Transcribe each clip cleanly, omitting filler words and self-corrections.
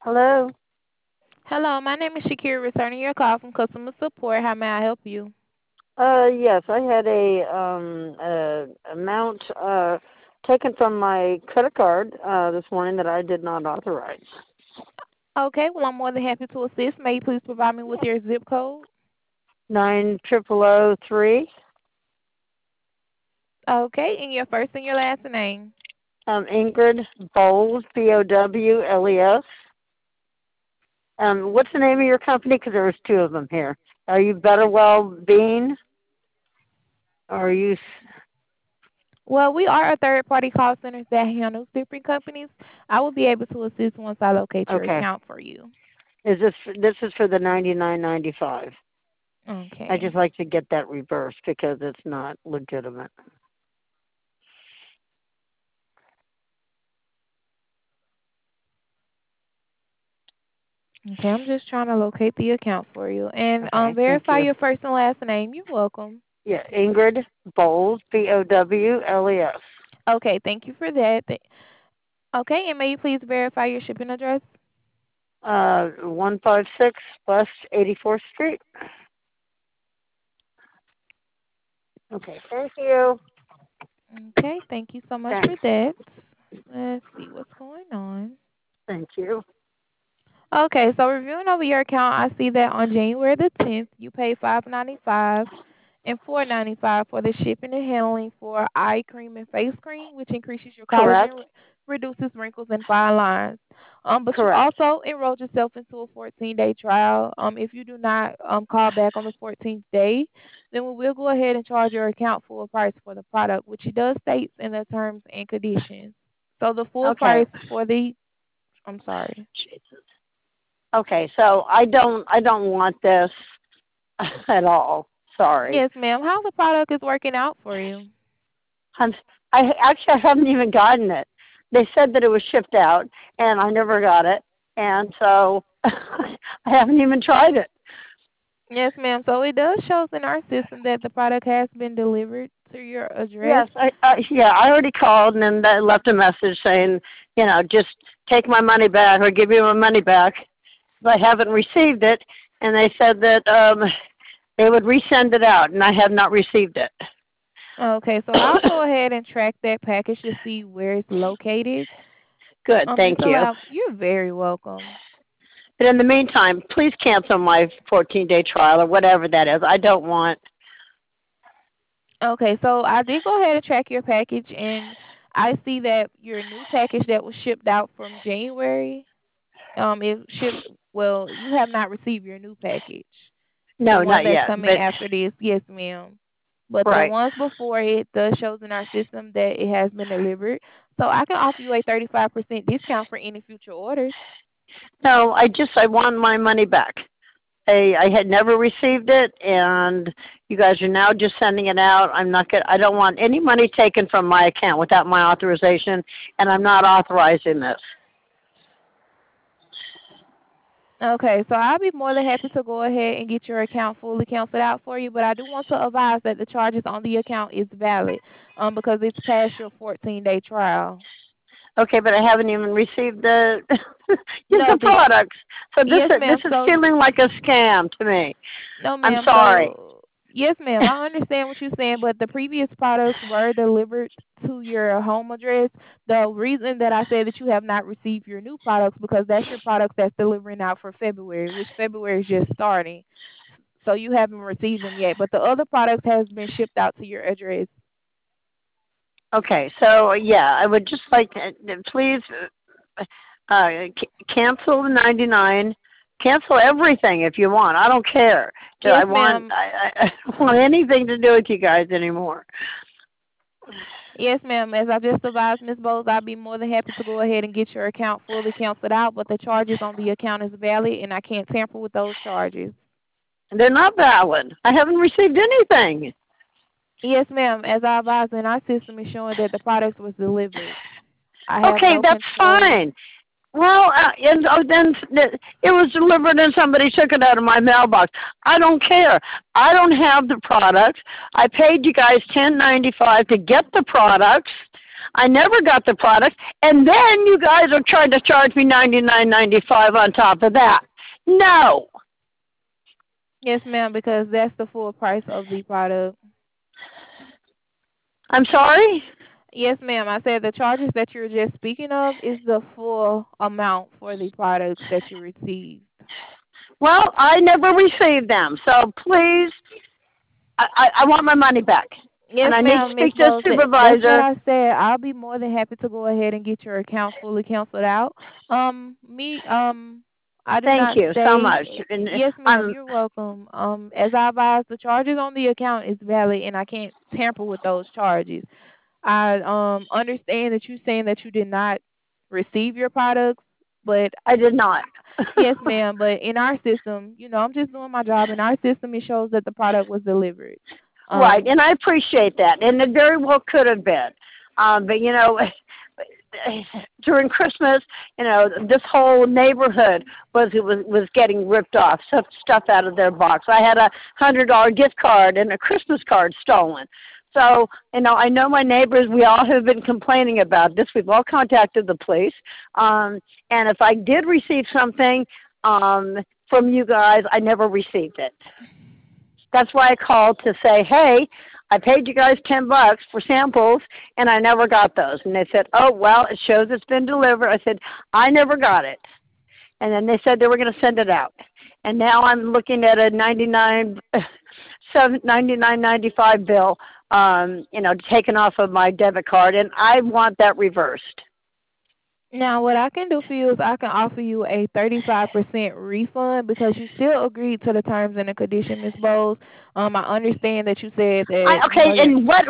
Hello. Hello, my name is Shakira, returning your call from customer support. How may I help you? Yes, I had a amount taken from my credit card this morning that I did not authorize. Okay, well, I'm more than happy to assist. May you please provide me with your zip code? 90003. Okay, and your first and your last name. Ingrid Bowles, Bowles. What's the name of your company? Because there was two of them here. Are you Betterwell Bean? Or are you? Well, we are a third-party call center that handles different companies. I will be able to assist once I locate your Okay. account for you. This is for the 99.95? I Okay. just like to get that reversed because it's not legitimate. Okay, I'm just trying to locate the account for you. And Okay, thank verify you. your first and last name. You're welcome. Yeah, Ingrid Bowles, Bowles. Okay, thank you for that. Okay, and may you please verify your shipping address? 156 West 84th Street. Okay, thank you. Okay, thank you so much for Thanks. that. Let's see what's going on. Thank you. Okay, so reviewing over your account, I see that on January the 10th, you paid $5.95 and $4.95 for the shipping and handling for eye cream and face cream, which increases your Correct. collagen, reduces wrinkles and fine lines. But you Correct. also enrolled yourself into a 14-day trial. If you do not call back on the 14th day, then we will go ahead and charge your account full price for the product, which it does state in the terms and conditions. So the full Okay. price for the, I'm sorry. Jesus. Okay, so I don't want this at all. Sorry. Yes, ma'am. How the product is working out for you? I'm, I haven't even gotten it. They said that it was shipped out, and I never got it, and so I haven't even tried it. Yes, ma'am. So it does show in our system that the product has been delivered to your address. Yes, I already called and then they left a message saying, just take my money back or give me my money back. But I haven't received it, and they said that they would resend it out, and I have not received it. Okay, so I'll go ahead and track that package to see where it's located. Good, thank Just you. allow. You're very welcome. But in the meantime, please cancel my 14-day trial or whatever that is. I don't want. Okay, so I did go ahead and track your package, and I see that your new package that was shipped out from January, it shipped. Well, you have not received your new package. The No, one not that's yet. coming But after this, yes, ma'am. But the right. ones before it does shows in our system that it has been delivered. So I can offer you a 35% discount for any future orders. No, I want my money back. I had never received it, and you guys are now just sending it out. I don't want any money taken from my account without my authorization, and I'm not authorizing this. Okay, so I'll be more than happy to go ahead and get your account fully canceled out for you, but I do want to advise that the charges on the account is valid, because it's past your 14-day trial. Okay, but I haven't even received the No, the products. So yes, this ma'am. is So feeling like a scam to me. no, I'm ma'am. sorry. So, yes, ma'am. I understand what you're saying, but the previous products were delivered to your home address. The reason that I said that you have not received your new products because that's your product that's delivering out for February, which February is just starting. So you haven't received them yet, but the other products has been shipped out to your address. Okay, so yeah, I would just like please cancel the 99. Cancel everything if you want. I don't care. Yes, ma'am. I don't want anything to do with you guys anymore. Yes, ma'am. As I just advised Ms. Bowles, I'd be more than happy to go ahead and get your account fully canceled out, but the charges on the account is valid, and I can't tamper with those charges. They're not valid. I haven't received anything. Yes, ma'am. As I advised in our system is showing that the product was delivered. I have Okay, no that's control. fine. Well, and then it was delivered and somebody took it out of my mailbox. I don't care. I don't have the products. I paid you guys $10.95 to get the products. I never got the product, and then you guys are trying to charge me $99.95 on top of that. No. Yes, ma'am, because that's the full price of the product. I'm sorry? Yes, ma'am. I said the charges that you're just speaking of is the full amount for the products that you received. Well, I never received them, so please, I want my money back. Yes, And I need to ma'am, Miss speak to a Bowles. That's what supervisor. I said. I'll be more than happy to go ahead and get your account fully canceled out. I do Thank not you so stay. much. And Yes, ma'am. I'm You're welcome. As I advised, the charges on the account is valid, and I can't tamper with those charges. I understand that you're saying that you did not receive your products, but I did not. yes, ma'am. But in our system, I'm just doing my job. In our system, it shows that the product was delivered. Right, and I appreciate that, and it very well could have been. But during Christmas, this whole neighborhood was getting ripped off, stuff out of their box. I had a $100 gift card and a Christmas card stolen. So, I know my neighbors, we all have been complaining about this. We've all contacted the police. And if I did receive something from you guys, I never received it. That's why I called to say, hey, I paid you guys $10 for samples, and I never got those. And they said, oh, well, it shows it's been delivered. I said, I never got it. And then they said they were going to send it out. And now I'm looking at a $99.95 bill, taken off of my debit card, and I want that reversed. Now, what I can do for you is I can offer you a 35% refund because you still agreed to the terms and the condition, Ms. Bowles. I understand that you said that. And what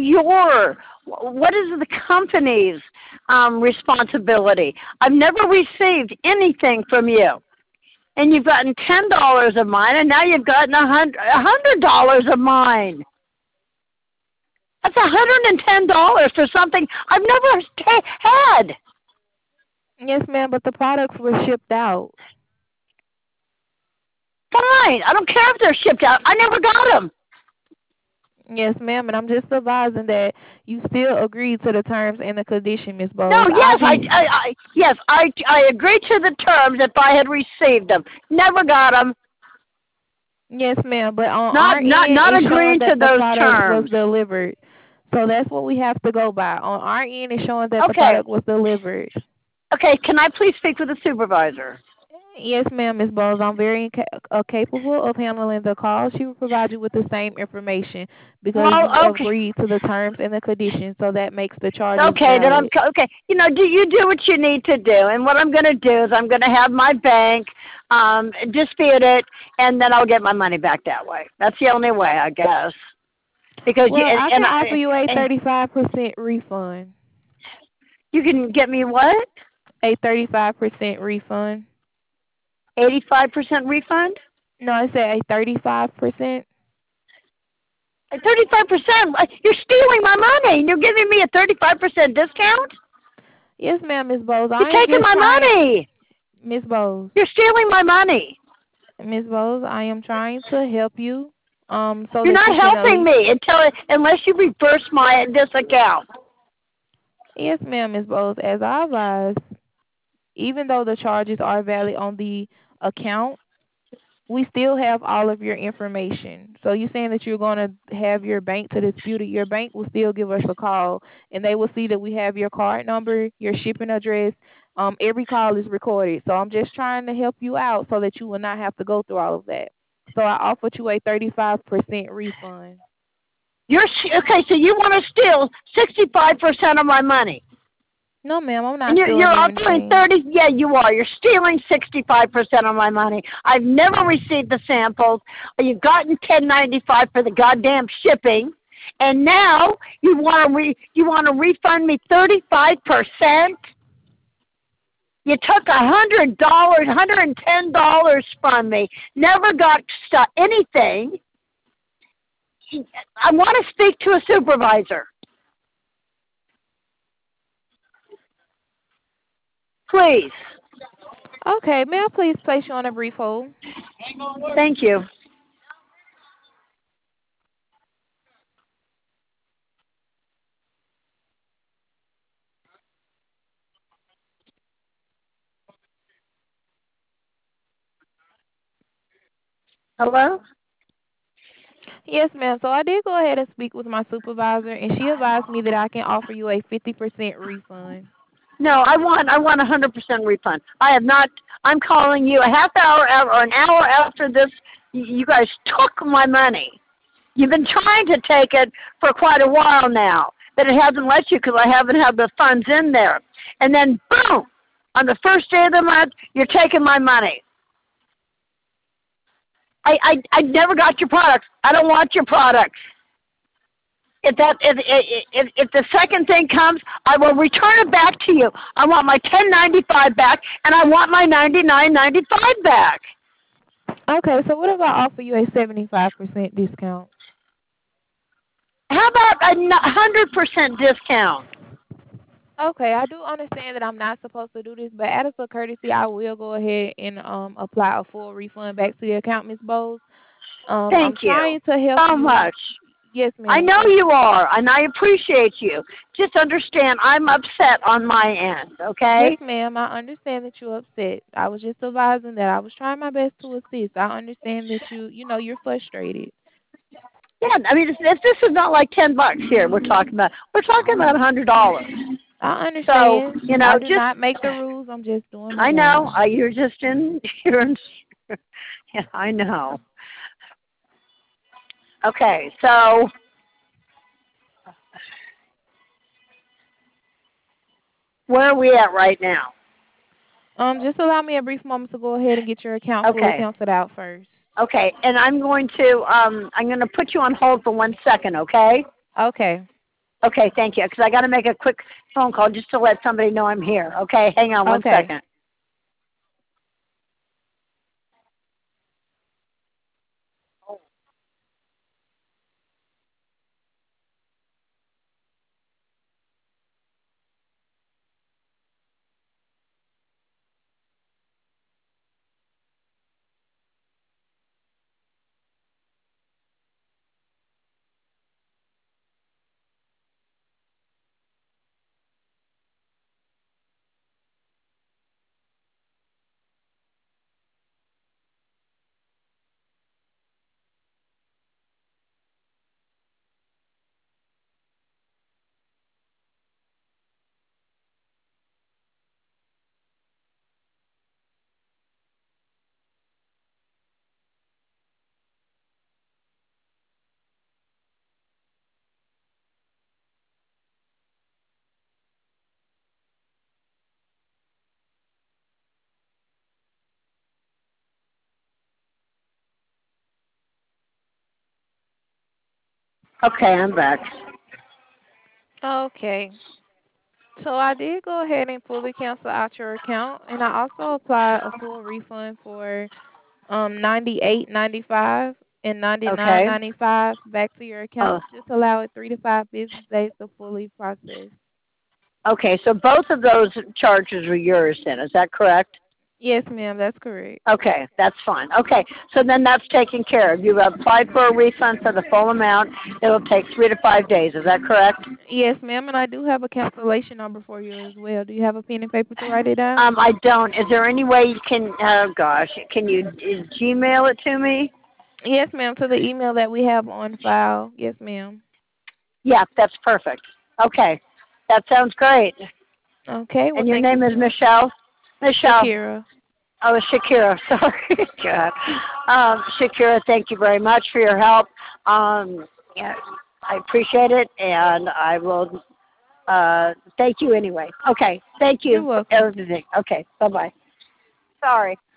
is the company's responsibility? I've never received anything from you, and you've gotten $10 of mine, and now you've gotten $100 of mine. That's $110 for something I've never had. Yes, ma'am, but the products were shipped out. Fine. I don't care if they're shipped out. I never got them. Yes, ma'am, and I'm just advising that you still agreed to the terms and the condition, Ms. Bowles. No, yes, I agreed to the terms if I had received them. Never got them. Yes, ma'am, but on not our end, not it's agreeing showing to that the those product terms. was delivered. So that's what we have to go by. On our end, it's showing that the Okay. product was delivered. Okay, can I please speak with the supervisor? Yes, ma'am, Ms. Bowles. I'm very capable of handling the call. She will provide you with the same information because you agreed to the terms and the conditions, so that makes the charges okay. valid. Then okay. Do you do what you need to do? And what I'm going to do is I'm going to have my bank dispute it, and then I'll get my money back that way. That's the only way, I guess. Because I can offer you a 35% refund. You can get me what? A 35% refund. 85% refund? No, I said a 35%. 35%? You're stealing my money. You're giving me a 35% discount? Yes, ma'am, Ms. Bowles. You're taking my money. Ms. Bowles. You're stealing my money. Ms. Bowles, I am trying to help you. You're not helping me unless you reverse this account. Yes, ma'am, Ms. Bowles. As I advised, even though the charges are valid on the account, we still have all of your information. So you're saying that you're going to have your bank to dispute it. Your bank will still give us a call, and they will see that we have your card number, your shipping address. Every call is recorded. So I'm just trying to help you out so that you will not have to go through all of that. So I offered you a 35% refund. Okay, so you want to steal 65% of my money? No, ma'am, I'm not and stealing you're anything. offering 30. Yeah, you are. You're stealing 65% of my money. I've never received the samples. You've gotten $10.95 for the goddamn shipping, and now you want to refund me 35%. You took $100, $110 from me. Never got anything. I want to speak to a supervisor. Please. Okay, may I please place you on a brief hold? Thank you. Hello? Yes, ma'am. So I did go ahead and speak with my supervisor, and she advised me that I can offer you a 50% refund. No, I want 100% refund. I have not. I'm calling you a half hour or an hour after this. You guys took my money. You've been trying to take it for quite a while now, but it hasn't let you because I haven't had the funds in there. And then boom, on the first day of the month, you're taking my money. I never got your products. I don't want your products. If the second thing comes, I will return it back to you. I want my 10.95 back, and I want my 99.95 back. Okay, so what if I offer you a 75% discount? How about a 100% discount? Okay, I do understand that I'm not supposed to do this, but out of courtesy, I will go ahead and apply a full refund back to the account, Ms. Bowles. I'm Thank you trying to help so you. much. Yes, I ma'am. know So you are, and I appreciate you. Just understand, I'm upset on my end, yes, okay? ma'am, I understand that you're upset. I was just advising that I was trying my best to assist. I understand that you're frustrated. Yeah, I mean, if this is not like $10 here, we're talking about $100. I So, understand. you know, I do just not make the rules. I'm just doing my I know job. you're just in. You're in. Yeah, I know. Okay, so where are we at right now? Just allow me a brief moment to go ahead and get your account fully Okay, canceled out first. okay, and I'm going to put you on hold for 1 second, okay? Okay. Okay, thank you, because I got to make a quick phone call just to let somebody know I'm here. Okay, hang on one Okay. second. Okay, I'm back. Okay. So I did go ahead and fully cancel out your account, and I also applied a full refund for 98.95 and Okay. 99.95 back to your Oh, account. Just allow it 3 to 5 business days to fully process. okay. So both of those charges are yours, then. Is that correct? Yes, ma'am, that's correct. Okay, that's fine. Okay, so then that's taken care of. You've applied for a refund for the full amount. It'll take 3 to 5 days. Is that correct? Yes, ma'am, and I do have a cancellation number for you as well. Do you have a pen and paper to write it down? I don't. Is there any way you can? Oh gosh, can you Gmail it to me? Yes, ma'am, to the email that we have on file. Yes, ma'am. Yeah, that's perfect. Okay, that sounds great. Okay, well, And your thank you name is so much. Michelle. Michelle. Shakira. Oh, Shakira. Sorry, God. Shakira, thank you very much for your help. Yeah, I appreciate it, and I will. Thank you anyway. Okay, thank You're you for welcome. everything. Okay, bye bye. Sorry.